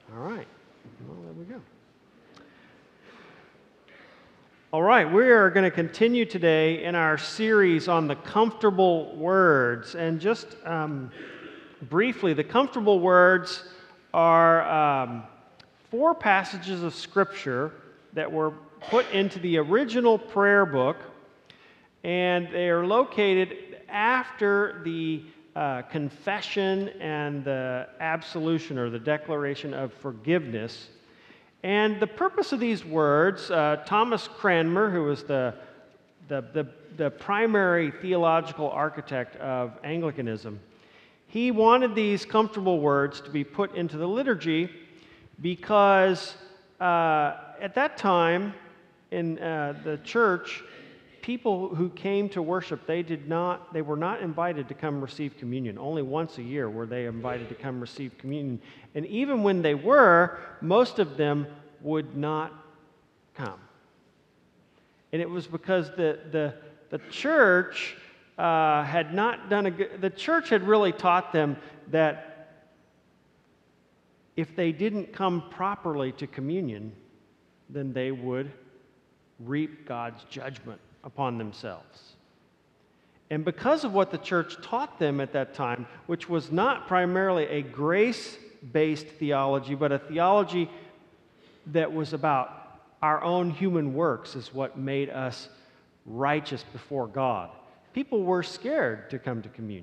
All right. Well, there we go. All right, we are going to continue today in our series on the comfortable words. And just briefly, the comfortable words are 4 passages of Scripture that were put into the original prayer book, and they are located after the confession and the absolution or the declaration of forgiveness. And the purpose of these words, Thomas Cranmer, who was the primary theological architect of Anglicanism, he wanted these comfortable words to be put into the liturgy because at that time in the church, people who came to worship, they were not invited to come receive communion. Only once a year were they invited to come receive communion. And even when they were, most of them would not come. And it was because the church had not done the church had really taught them that if they didn't come properly to communion, then they would reap God's judgment upon themselves. And because of what the church taught them at that time, which was not primarily a grace-based theology, but a theology that was about our own human works is what made us righteous before God, people were scared to come to communion.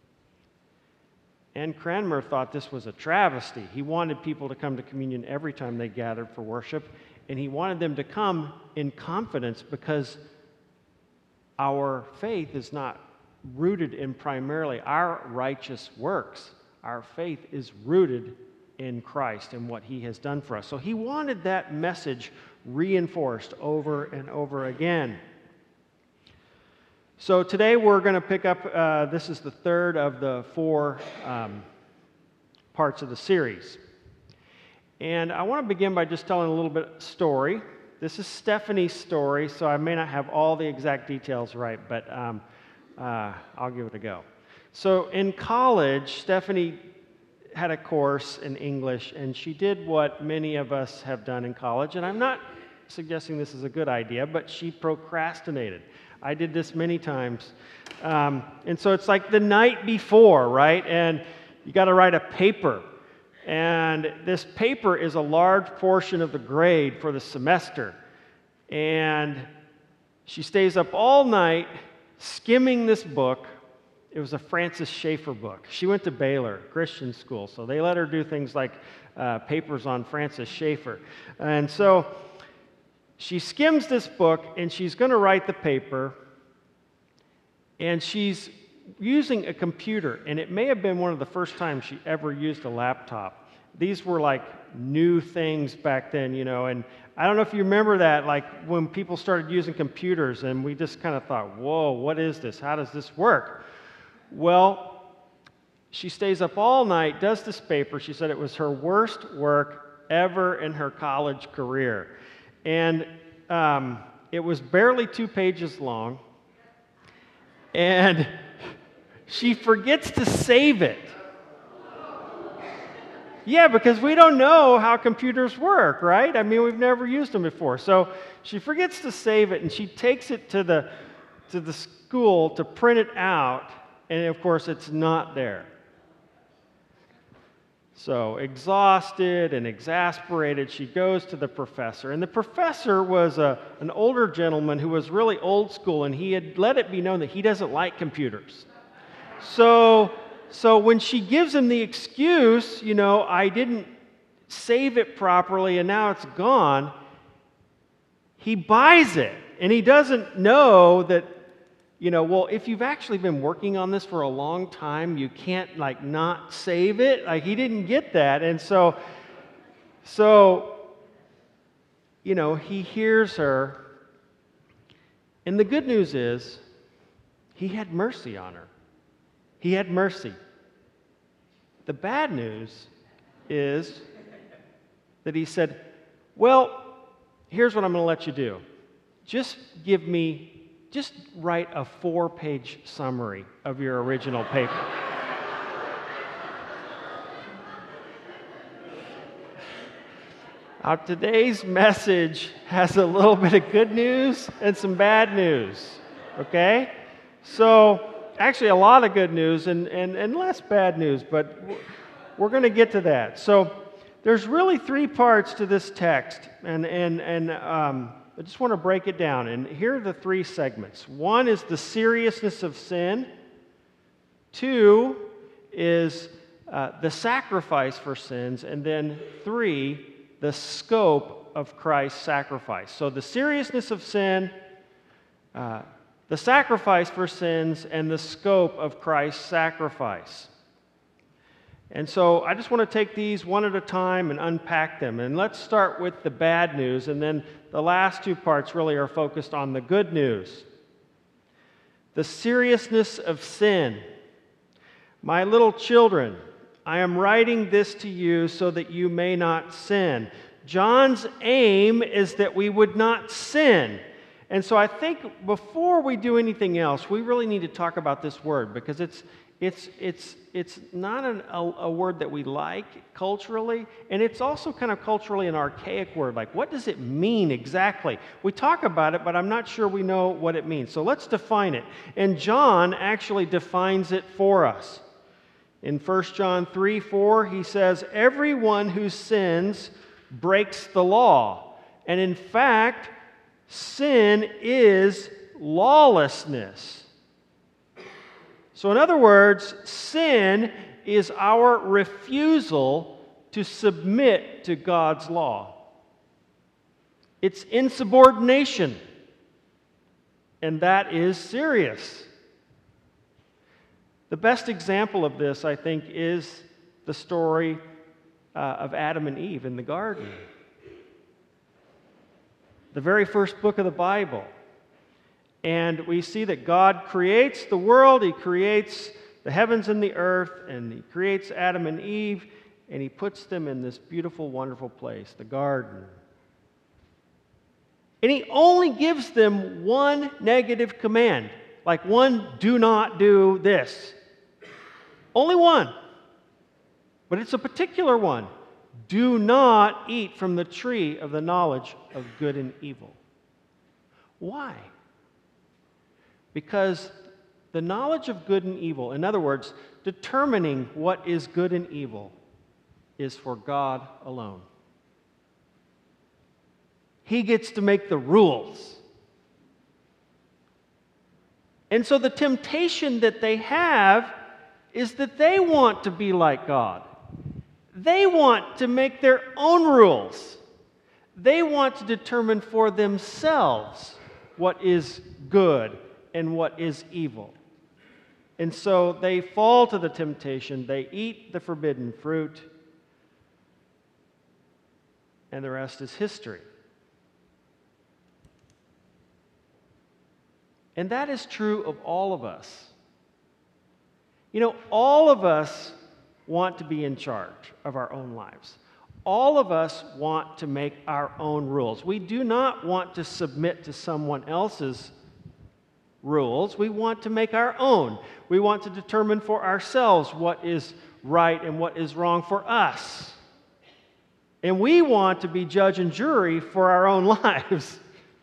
And Cranmer thought this was a travesty. He wanted people to come to communion every time they gathered for worship, and he wanted them to come in confidence because our faith is not rooted in primarily our righteous works. Our faith is rooted in Christ and what He has done for us. So he wanted that message reinforced over and over again. So today we're going to pick up, this is the third of the 4 parts of the series. And I want to begin by just telling a little bit of story. This is Stephanie's story, so I may not have all the exact details right, but I'll give it a go. So in college, Stephanie had a course in English, and she did what many of us have done in college, and I'm not suggesting this is a good idea, but she procrastinated. I did this many times. And so it's like the night before, right? And you got to write a paper. And this paper is a large portion of the grade for the semester. And she stays up all night skimming this book. It was a Francis Schaeffer book. She went to Baylor Christian school, so they let her do things like papers on Francis Schaeffer. And so she skims this book, and she's going to write the paper, and she's using a computer, and it may have been one of the first times she ever used a laptop. These were like new things back then, and I don't know if you remember that, like when people started using computers, and we just kind of thought, whoa, what is this? How does this work? Well, she stays up all night, does this paper. She said it was her worst work ever in her college career. And it was barely 2 pages long, and she forgets to save it. Yeah, because we don't know how computers work, right? I mean, we've never used them before. So she forgets to save it, and she takes it to the school to print it out, and of course it's not there. So exhausted and exasperated, she goes to the professor. And the professor was an older gentleman who was really old school, and he had let it be known that he doesn't like computers. So when she gives him the excuse, I didn't save it properly and now it's gone, he buys it. And he doesn't know that, well, if you've actually been working on this for a long time, you can't, not save it. He didn't get that. And so he hears her. And the good news is, he had mercy on her. He had mercy. The bad news is that he said, well, here's what I'm going to let you do. Just write a 4-page summary of your original paper. Today's message has a little bit of good news and some bad news, okay? So, actually a lot of good news and less bad news, but we're going to get to that. So, there's really three parts to this text, and I just want to break it down. And here are the three segments. One is the seriousness of sin. Two is the sacrifice for sins. And then three, the scope of Christ's sacrifice. So the seriousness of sin, the sacrifice for sins, and the scope of Christ's sacrifice. And so I just want to take these one at a time and unpack them. And let's start with the bad news, and then the last two parts really are focused on the good news. The seriousness of sin. My little children, I am writing this to you so that you may not sin. John's aim is that we would not sin. And so I think before we do anything else, we really need to talk about this word, because it's not a word that we like culturally, and it's also kind of culturally an archaic word. Like, what does it mean exactly? We talk about it, but I'm not sure we know what it means. So let's define it. And John actually defines it for us. In 1 John 3:4, he says, "Everyone who sins breaks the law." And in fact, sin is lawlessness. So in other words, sin is our refusal to submit to God's law. It's insubordination, and that is serious. The best example of this, I think, is the story of Adam and Eve in the garden. The very first book of the Bible. And we see that God creates the world, He creates the heavens and the earth, and He creates Adam and Eve, and He puts them in this beautiful, wonderful place, the garden. And He only gives them one negative command, like one, do not do this. Only one. But it's a particular one. Do not eat from the tree of the knowledge of good and evil. Why? Because the knowledge of good and evil, in other words, determining what is good and evil, is for God alone. He gets to make the rules. And so the temptation that they have is that they want to be like God. They want to make their own rules. They want to determine for themselves what is good and what is evil. And so they fall to the temptation, they eat the forbidden fruit, and the rest is history. And that is true of all of us. You know, all of us want to be in charge of our own lives. All of us want to make our own rules. We do not want to submit to someone else's rules. We want to make our own. We want to determine for ourselves what is right and what is wrong for us. And we want to be judge and jury for our own lives.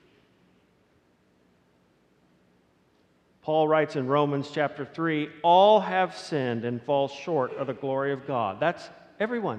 Paul writes in Romans chapter 3, all have sinned and fall short of the glory of God. That's everyone.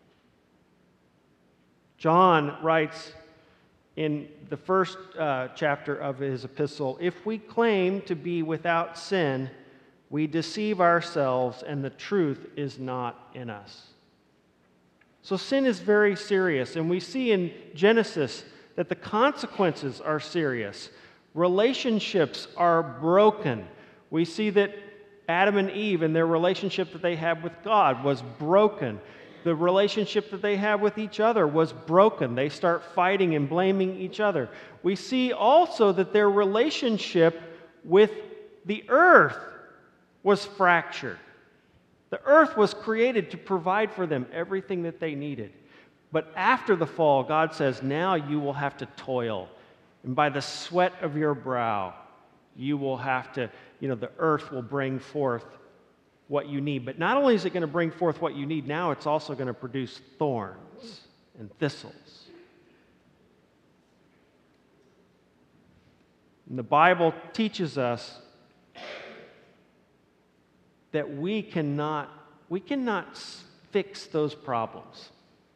John writes in the first chapter of his epistle, if we claim to be without sin, we deceive ourselves and the truth is not in us. So sin is very serious, and we see in Genesis that the consequences are serious. Relationships are broken. We see that Adam and Eve and their relationship that they have with God was broken. The relationship that they have with each other was broken. They start fighting and blaming each other. We see also that their relationship with the earth was fractured. The earth was created to provide for them everything that they needed. But after the fall, God says, now you will have to toil. And by the sweat of your brow, you will have to, the earth will bring forth what you need. But not only is it going to bring forth what you need, now it's also going to produce thorns and thistles. And the Bible teaches us that we cannot fix those problems.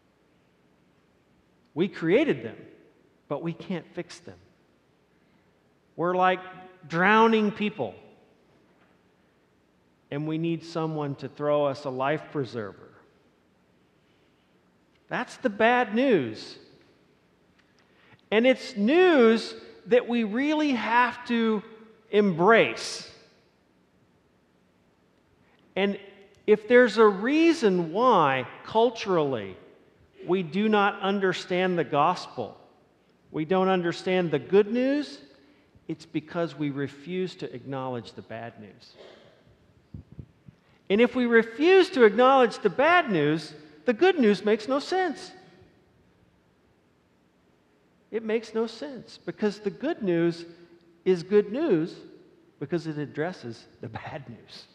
We created them, but we can't fix them. We're like drowning people, and we need someone to throw us a life preserver. That's the bad news. And it's news that we really have to embrace. And if there's a reason why, culturally, we do not understand the gospel, we don't understand the good news, it's because we refuse to acknowledge the bad news. And if we refuse to acknowledge the bad news, the good news makes no sense. It makes no sense because the good news is good news because it addresses the bad news.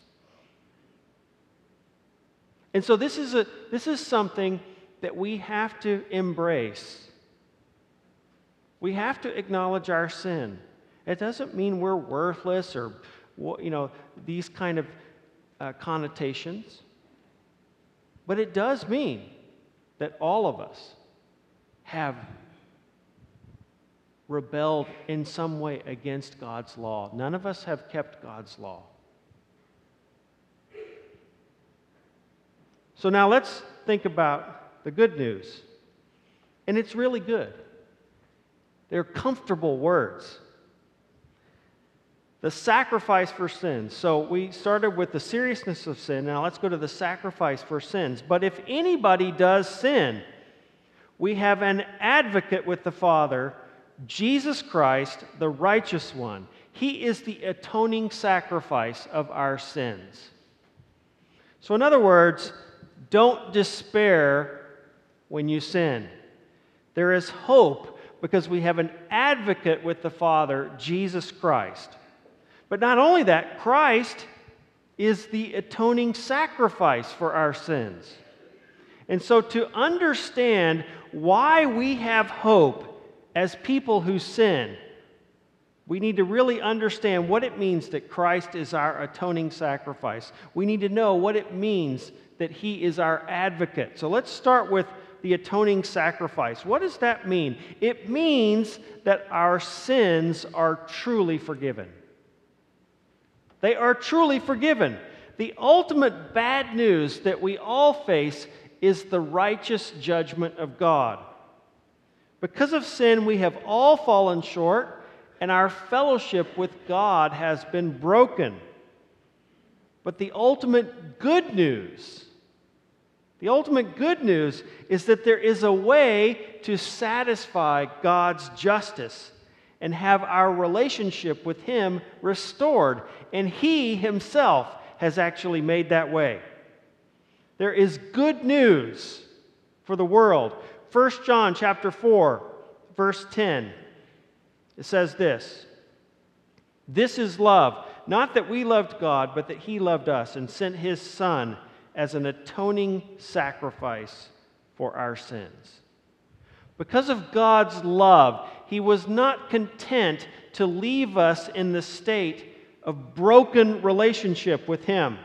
And so this is something that we have to embrace. We have to acknowledge our sin. It doesn't mean we're worthless or these kind of connotations. But it does mean that all of us have rebelled in some way against God's law. None of us have kept God's law. So now let's think about the good news. And it's really good. They're comfortable words. The sacrifice for sins. So we started with the seriousness of sin. Now let's go to the sacrifice for sins. But if anybody does sin, we have an advocate with the Father, Jesus Christ, the righteous one. He is the atoning sacrifice of our sins. So in other words, don't despair when you sin. There is hope because we have an advocate with the Father, Jesus Christ. But not only that, Christ is the atoning sacrifice for our sins. And so to understand why we have hope as people who sin, we need to really understand what it means that Christ is our atoning sacrifice. We need to know what it means that He is our advocate. So let's start with the atoning sacrifice. What does that mean? It means that our sins are truly forgiven. They are truly forgiven. The ultimate bad news that we all face is the righteous judgment of God. Because of sin, we have all fallen short, and our fellowship with God has been broken. But the ultimate good news is that there is a way to satisfy God's justice and have our relationship with Him restored. And He Himself has actually made that way. There is good news for the world. 1 John chapter 4, verse 10. It says this: "This is love, not that we loved God, but that He loved us and sent His Son as an atoning sacrifice for our sins." Because of God's love, He was not content to leave us in the state of broken relationship with Him.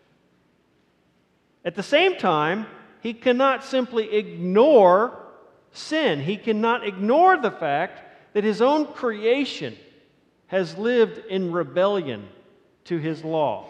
At the same time, He cannot simply ignore sin. He cannot ignore the fact that His own creation has lived in rebellion to His law.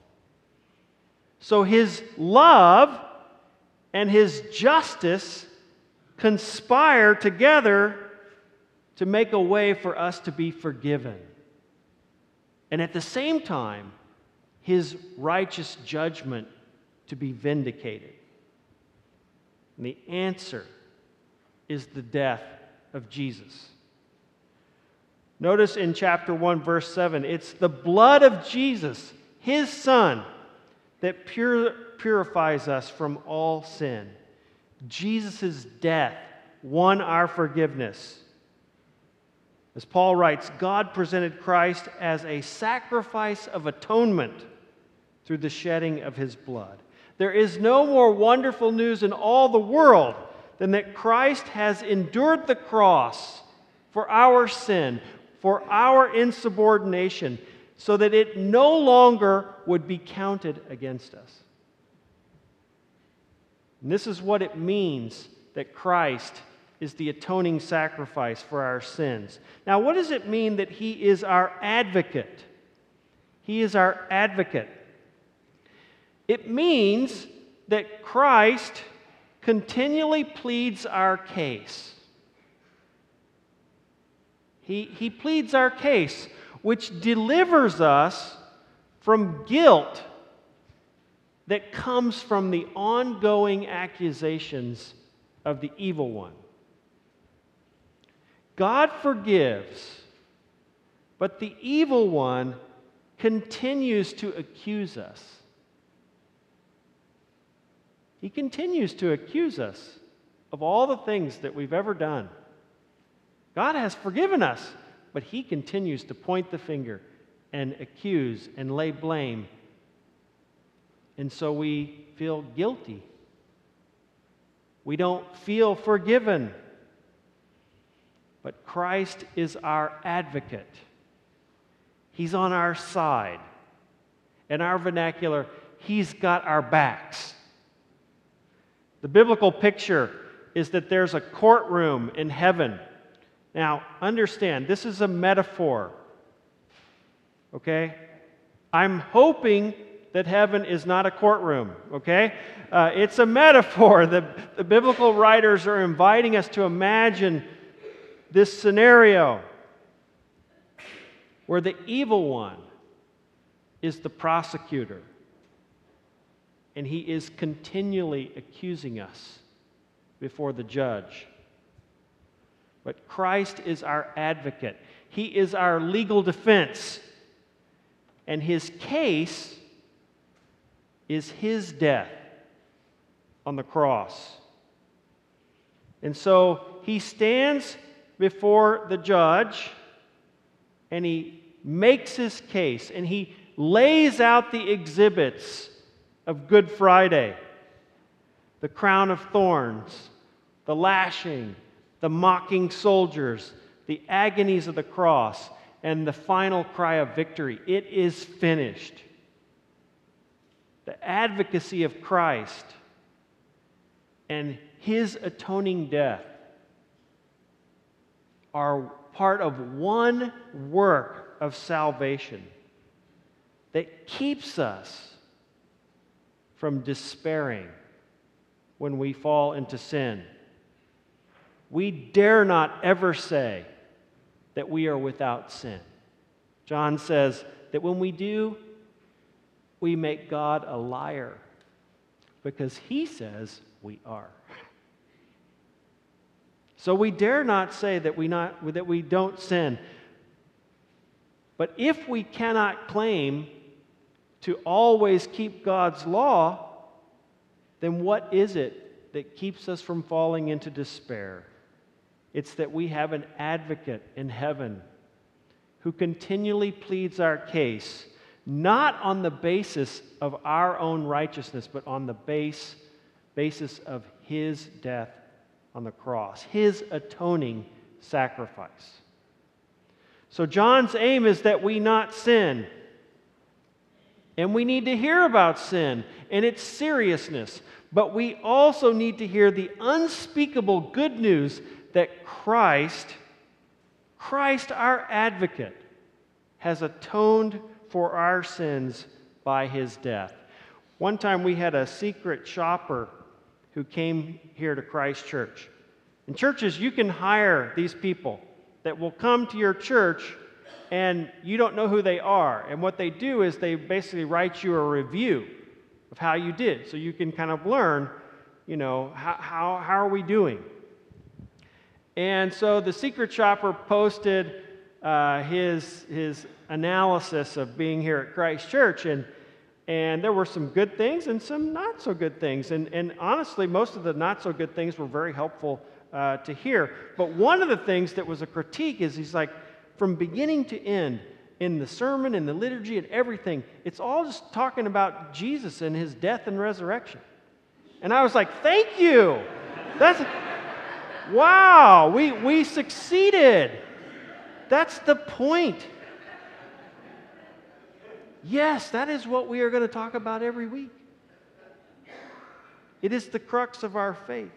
So His love and His justice conspire together to make a way for us to be forgiven. And at the same time, His righteous judgment to be vindicated. And the answer is the death of Jesus. Notice in chapter 1, verse 7, it's the blood of Jesus, His Son, that purifies us from all sin. Jesus' death won our forgiveness. As Paul writes, God presented Christ as a sacrifice of atonement through the shedding of His blood. There is no more wonderful news in all the world than that Christ has endured the cross for our sin, for our insubordination, so that it no longer would be counted against us. And this is what it means that Christ is the atoning sacrifice for our sins. Now, what does it mean that He is our advocate? He is our advocate. It means that Christ continually pleads our case. He pleads our case, which delivers us from guilt that comes from the ongoing accusations of the evil one. God forgives, but the evil one continues to accuse us. He continues to accuse us of all the things that we've ever done. God has forgiven us, but He continues to point the finger and accuse and lay blame. And so we feel guilty. We don't feel forgiven. But Christ is our advocate. He's on our side. In our vernacular, He's got our backs. The biblical picture is that there's a courtroom in heaven. Now, understand, this is a metaphor. Okay? I'm hoping that heaven is not a courtroom, okay? It's a metaphor. The biblical writers are inviting us to imagine this scenario where the evil one is the prosecutor, and he is continually accusing us before the judge. But Christ is our advocate. He is our legal defense, and His case is His death on the cross. And so He stands before the judge and He makes His case, and He lays out the exhibits of Good Friday: the crown of thorns, the lashing, the mocking soldiers, the agonies of the cross, and the final cry of victory. It is finished. The advocacy of Christ and His atoning death are part of one work of salvation that keeps us from despairing when we fall into sin. We dare not ever say that we are without sin. John says that when we do, we make God a liar, because He says we are. So we dare not say that we don't sin. But if we cannot claim to always keep God's law, then what is it that keeps us from falling into despair? It's that we have an advocate in heaven who continually pleads our case, not on the basis of our own righteousness, but on the basis of His death on the cross, His atoning sacrifice. So John's aim is that we not sin. And we need to hear about sin and its seriousness. But we also need to hear the unspeakable good news that Christ, our advocate, has atoned for our sins by His death. One time we had a secret shopper who came here to Christ Church. In churches, you can hire these people that will come to your church and you don't know who they are. And what they do is they basically write you a review of how you did, so you can kind of learn, how are we doing? And so the secret shopper posted his analysis of being here at Christ Church, and there were some good things and some not so good things. And honestly, most of the not so good things were very helpful to hear. But one of the things that was a critique is he's like, from beginning to end, in the sermon, in the liturgy, and everything, it's all just talking about Jesus and His death and resurrection. And I was like, thank you. That's, wow, we succeeded. That's the point. Yes, that is what we are going to talk about every week. It is the crux of our faith.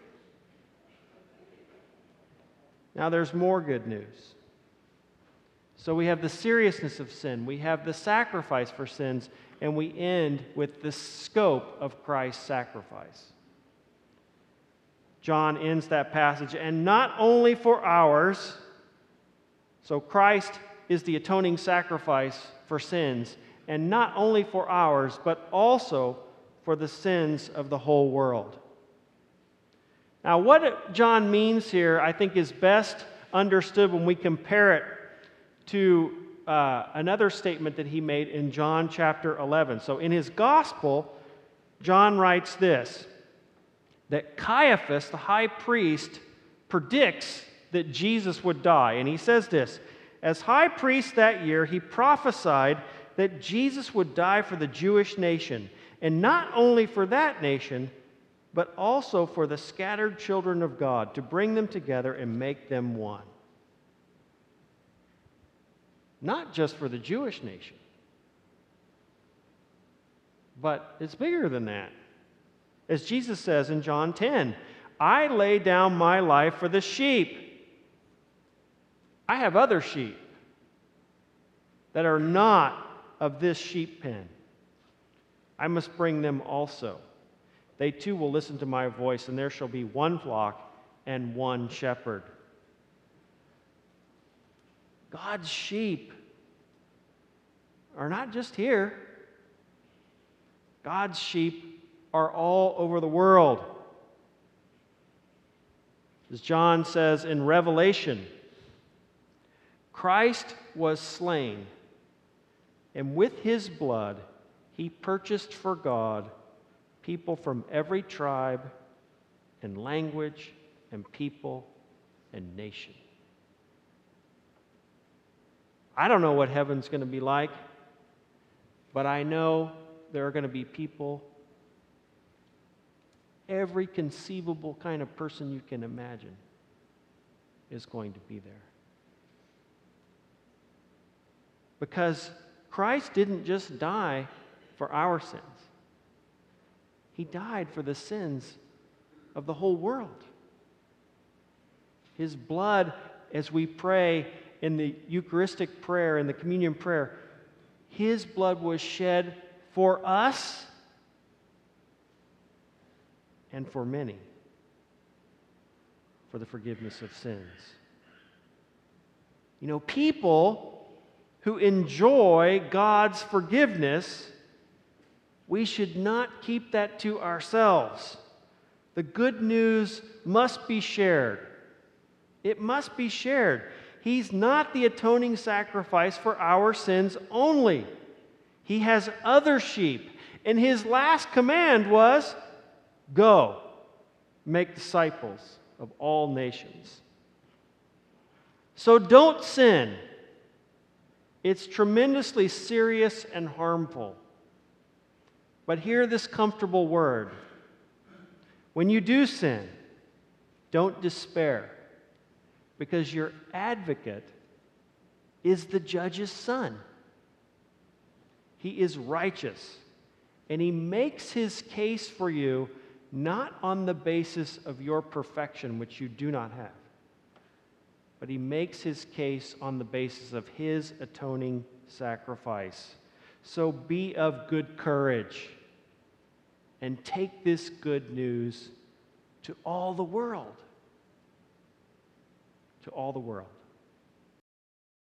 Now there's more good news. So we have the seriousness of sin, we have the sacrifice for sins, and we end with the scope of Christ's sacrifice. John ends that passage, and not only for ours, so Christ is the atoning sacrifice for sins, and not only for ours, but also for the sins of the whole world. Now, what John means here, I think, is best understood when we compare it to another statement that he made in John chapter 11. So in his gospel, John writes this, that Caiaphas, the high priest, predicts that Jesus would die. And he says this, as high priest that year, he prophesied that Jesus would die for the Jewish nation, and not only for that nation, but also for the scattered children of God, to bring them together and make them one. Not just for the Jewish nation, but it's bigger than that. As Jesus says in John 10, I lay down my life for the sheep. I have other sheep that are not of this sheep pen. I must bring them also. They too will listen to my voice, and there shall be one flock and one shepherd. God's sheep are not just here. God's sheep are all over the world. As John says in Revelation, Christ was slain, and with his blood he purchased for God people from every tribe and language and people and nation. I don't know what heaven's going to be like, but I know there are going to be people, every conceivable kind of person you can imagine is going to be there. Because Christ didn't just die for our sins. He died for the sins of the whole world. His blood, as we pray in the Eucharistic prayer, in the communion prayer, his blood was shed for us and for many, for the forgiveness of sins. You know, people who enjoy God's forgiveness, we should not keep that to ourselves. The good news must be shared. It must be shared. He's not the atoning sacrifice for our sins only. He has other sheep. And his last command was, go, make disciples of all nations. So don't sin. It's tremendously serious and harmful. But hear this comfortable word. When you do sin, don't despair, because your advocate is the judge's son. He is righteous, and he makes his case for you not on the basis of your perfection, which you do not have, but he makes his case on the basis of his atoning sacrifice. So be of good courage and take this good news to all the world. To all the world.